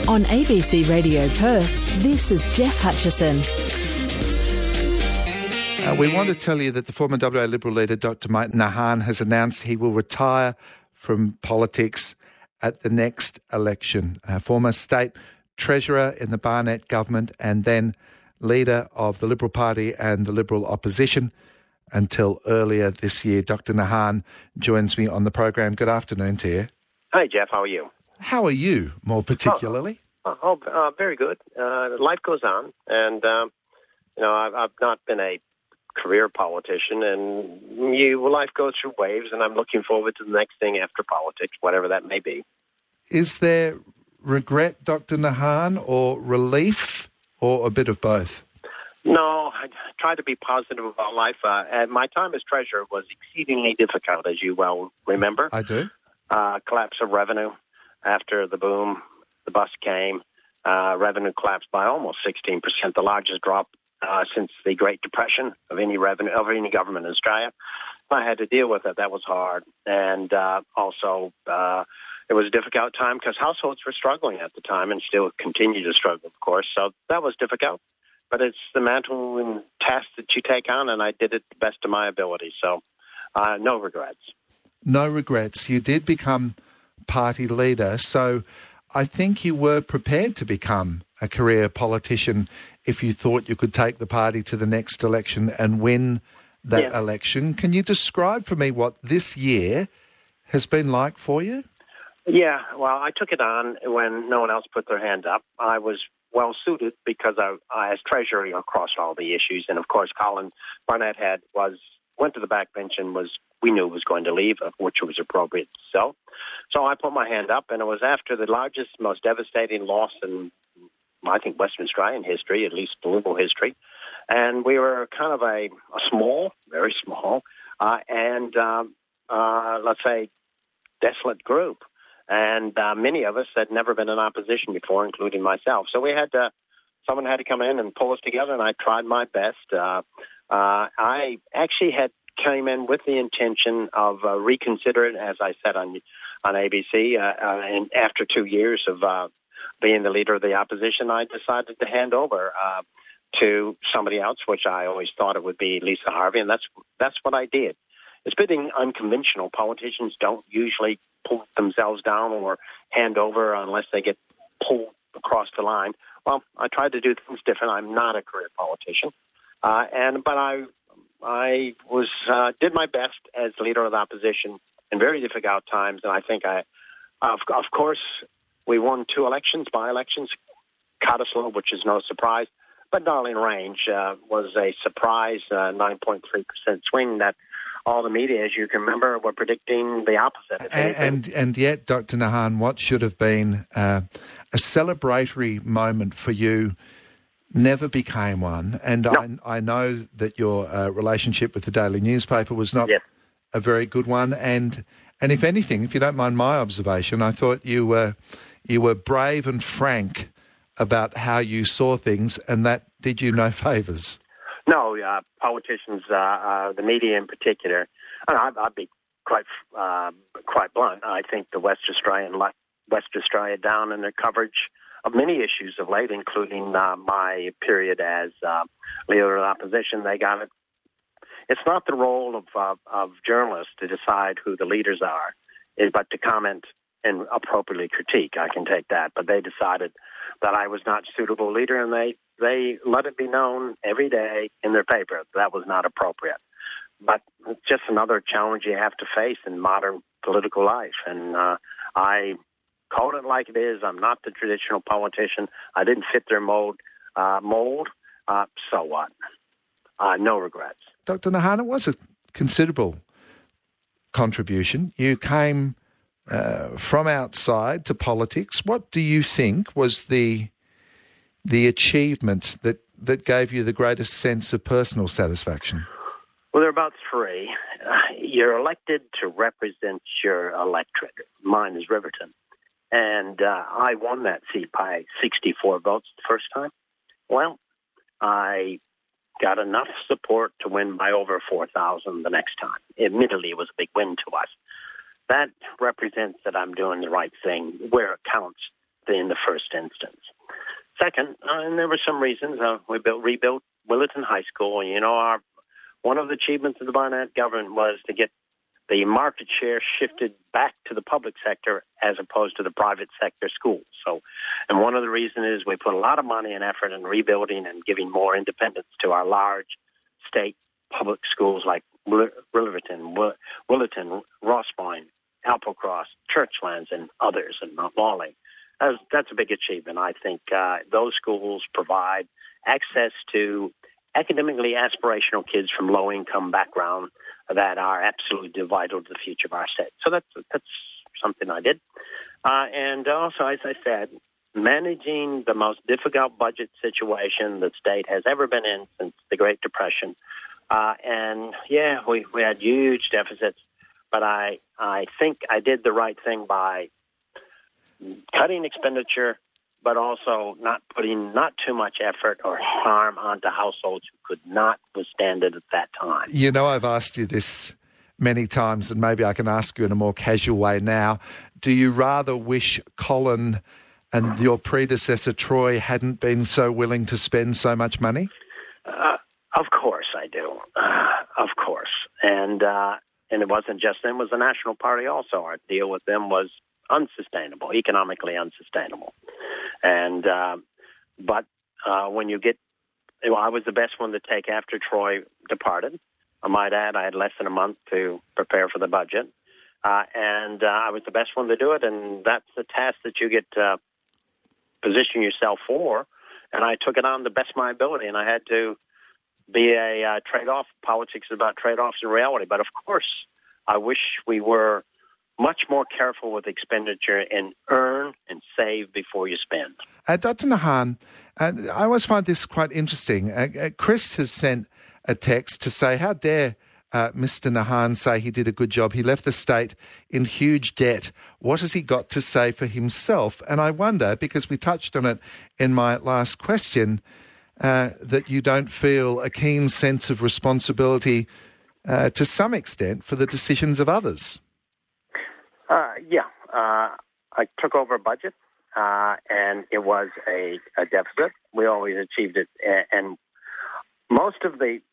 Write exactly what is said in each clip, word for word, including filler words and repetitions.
On A B C Radio Perth, this is Jeff Hutchison. Uh, we want to tell you that the former W A Liberal leader, Doctor Mike Nahan, has announced he will retire from politics at the next election. Uh, former state treasurer in the Barnett government and then leader of the Liberal Party and the Liberal opposition until earlier this year. Doctor Nahan joins me on the program. Good afternoon to you. Hi, Jeff. How are you? How are you, more particularly? Oh, oh, uh, very good. Uh, life goes on, and um, you know, I've, I've not been a career politician, and you, life goes through waves, and I'm looking forward to the next thing after politics, whatever that may be. Is there regret, Doctor Nahan, or relief, or a bit of both? No, I try to be positive about life. Uh, and my time as treasurer was exceedingly difficult, as you well remember. I do. Uh, collapse of revenue after the boom, the bust came. Uh, revenue collapsed by almost sixteen percent, the largest drop uh, since the Great Depression of any revenue of any government in Australia. I had to deal with it. That was hard, and uh, also uh, it was a difficult time because households were struggling at the time and still continue to struggle, of course. So that was difficult. But it's the mantle and task that you take on, and I did it the best of my ability. So uh, no regrets. No regrets. You did become party leader, so I think you were prepared to become a career politician if you thought you could take the party to the next election and win that yeah. election. Can you describe for me what this year has been like for you? Yeah, well, I took it on when no one else put their hand up. I was well suited because I, I as treasurer across all the issues, and of course, Colin Barnett had was went to the backbench and was we knew was going to leave, which was appropriate. So, so I put my hand up, and it was after the largest, most devastating loss in I think Western Australian history, at least political history, and we were kind of a, a small, very small, uh, and um, uh, let's say desolate group. And uh, many of us had never been in opposition before, including myself. So we had to, someone had to come in and pull us together, and I tried my best. Uh, uh, I actually had came in with the intention of uh, reconsidering, as I said on on A B C, uh, uh, and after two years of uh, being the leader of the opposition, I decided to hand over uh, to somebody else, which I always thought it would be Lisa Harvey, and that's that's what I did. It's been unconventional. Politicians don't usually pull themselves down or hand over unless they get pulled across the line. Well, I tried to do things different. I'm not a career politician, uh, and but I I was uh, did my best as leader of the opposition in very difficult times, and I think I, of, of course, we won two elections, by-elections, Cottesloe, which is no surprise, but Darling Range uh, was a surprise, uh, nine point three percent swing that all the media, as you can remember, were predicting the opposite. And, and and yet, Doctor Nahan, what should have been uh, a celebratory moment for you never became one. And no. I, I know that your uh, relationship with the Daily Newspaper was not yes. a very good one. And and if anything, if you don't mind my observation, I thought you were you were brave and frank about how you saw things, and that did you no favours. No, uh, politicians, uh, uh, the media in particular, and I'd, I'd be quite uh, quite blunt. I think the West Australian let West Australia down in their coverage of many issues of late, including uh, my period as uh, leader of the opposition. They got it. It's not the role of uh, of journalists to decide who the leaders are, but to comment and appropriately critique. I can take that, but they decided that I was not a suitable leader, and they. They let it be known every day in their paper that was not appropriate. But it's just another challenge you have to face in modern political life. And uh, I called it like it is. I'm not the traditional politician. I didn't fit their mold. Uh, mold. Uh, so what? Uh, no regrets. Doctor Nahan, it was a considerable contribution. You came uh, from outside to politics. What do you think was the the achievement that, that gave you the greatest sense of personal satisfaction? Well, there are about three. Uh, you're elected to represent your electorate. Mine is Riverton. And uh, I won that seat by sixty-four votes the first time. Well, I got enough support to win by over four thousand the next time. Admittedly, it was a big win to us. That represents that I'm doing the right thing where it counts. the, in the first instance. Second, uh, and there were some reasons, uh, we built, rebuilt Willetton High School. You know, our one of the achievements of the Barnett government was to get the market share shifted back to the public sector as opposed to the private sector schools. So, and one of the reasons is we put a lot of money and effort in rebuilding and giving more independence to our large state public schools like Riverton, Willetton, Rossbine, Applecross, Churchlands, and others, and Mount Lawley. That's, that's a big achievement. I think uh, those schools provide access to academically aspirational kids from low-income background that are absolutely vital to the future of our state. So that's that's something I did. Uh, and also, as I said, managing the most difficult budget situation the state has ever been in since the Great Depression. Uh, and, yeah, we, we had huge deficits, but I, I think I did the right thing by cutting expenditure, but also not putting not too much effort or harm onto households who could not withstand it at that time. You know, I've asked you this many times, and maybe I can ask you in a more casual way now. Do you rather wish Colin and your predecessor, Troy, hadn't been so willing to spend so much money? Uh, of course I do. Uh, of course. And, uh, and it wasn't just them, it was the National Party also. Our deal with them was unsustainable, economically unsustainable. And uh, but uh, when you get, well, I was the best one to take after Troy departed. I might add, I had less than a month to prepare for the budget, uh, and uh, I was the best one to do it. And that's the task that you get to position yourself for. And I took it on the best of my ability, and I had to be a uh, trade-off. Politics is about trade-offs in reality. But of course, I wish we were much more careful with expenditure and earn and save before you spend. Uh, Doctor Nahan, uh, I always find this quite interesting. Uh, uh, Chris has sent a text to say, how dare uh, Mister Nahan say he did a good job? He left the state in huge debt. What has he got to say for himself? And I wonder, because we touched on it in my last question, uh, that you don't feel a keen sense of responsibility uh, to some extent for the decisions of others. Uh, yeah, uh, I took over a budget, uh, and it was a, a deficit. We always achieved it, and most of the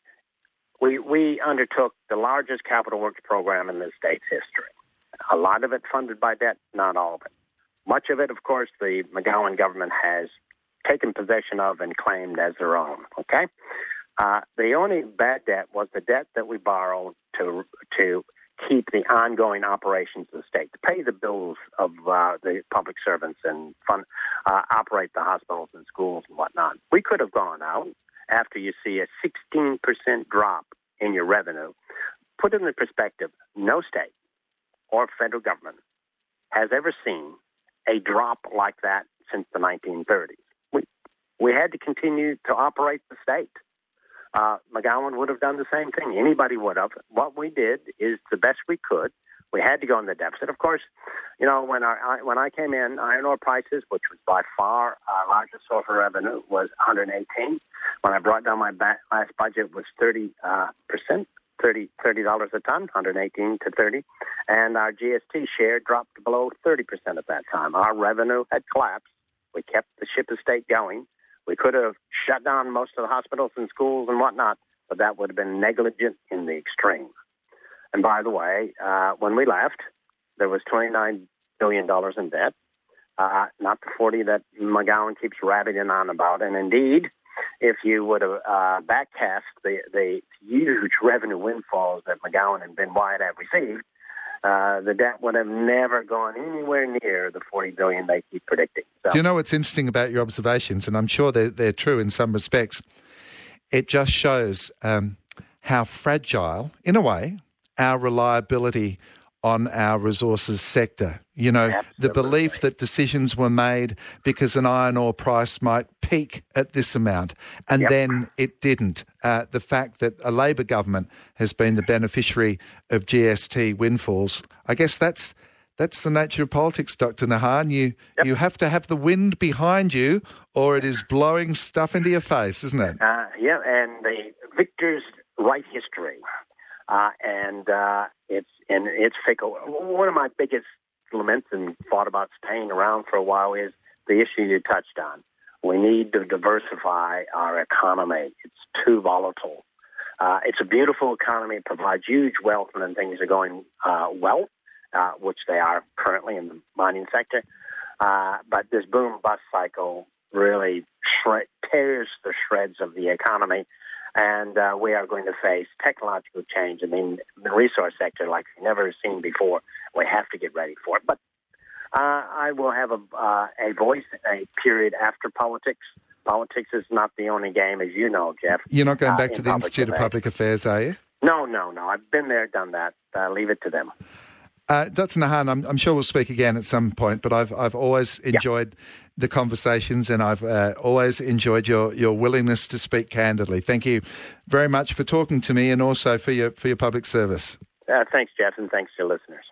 we we undertook the largest capital works program in the state's history. A lot of it funded by debt, not all of it. Much of it, of course, the McGowan government has taken possession of and claimed as their own. Okay, uh, the only bad debt was the debt that we borrowed to to. keep the ongoing operations of the state, to pay the bills of uh, the public servants and fund, uh, operate the hospitals and schools and whatnot. We could have gone out after you see a sixteen percent drop in your revenue. Put it in perspective, no state or federal government has ever seen a drop like that since the nineteen thirties. We, we had to continue to operate the state. Uh, McGowan would have done the same thing. Anybody would have. What we did is the best we could. We had to go in the deficit. Of course, you know, when I, when I came in, iron ore prices, which was by far our largest source of revenue, was one hundred eighteen. When I brought down my back, last budget, was thirty percent, thirty dollars a ton, one hundred eighteen to thirty. And our G S T share dropped below thirty percent at that time. Our revenue had collapsed. We kept the ship of state going. We could have shut down most of the hospitals and schools and whatnot, but that would have been negligent in the extreme. And by the way, uh, when we left, there was twenty-nine billion dollars in debt, uh, not the forty that McGowan keeps rabbiting on about. And indeed, if you would have uh, backcast the, the huge revenue windfalls that McGowan and Ben Wyatt have received, Uh, the debt would have never gone anywhere near the forty billion dollars they keep predicting. So. Do you know what's interesting about your observations, and I'm sure they're, they're true in some respects? It just shows um, how fragile, in a way, our reliability on our resources sector. You know, Absolutely. The belief that decisions were made because an iron ore price might peak at this amount, and yep. then it didn't. Uh, the fact that a Labor government has been the beneficiary of G S T windfalls, I guess that's that's the nature of politics, Doctor Nahan. You, yep. you have to have the wind behind you, or it is blowing stuff into your face, isn't it? Uh, yeah, and the victors write history. Uh, and uh, it's and it's fickle. One of my biggest laments and thought about staying around for a while is the issue you touched on. We need to diversify our economy. It's too volatile. Uh, it's a beautiful economy. It provides huge wealth when things are going uh, well, uh, which they are currently in the mining sector. Uh, but this boom-bust cycle really shred- tears the shreds of the economy, and uh, we are going to face technological change. I mean, the resource sector like we've never seen before. We have to get ready for it. But uh, I will have a, uh, a voice, a period after politics. Politics is not the only game, as you know, Jeff. You're not going uh, back to the Institute of Public Affairs, are you? No, no, no. I've been there, done that. Uh, leave it to them. Uh, Doctor Nahan, I'm, I'm sure we'll speak again at some point, but I've I've always enjoyed yeah. the conversations, and I've uh, always enjoyed your, your willingness to speak candidly. Thank you very much for talking to me, and also for your for your public service. Uh, thanks, Jeff, and thanks to your listeners.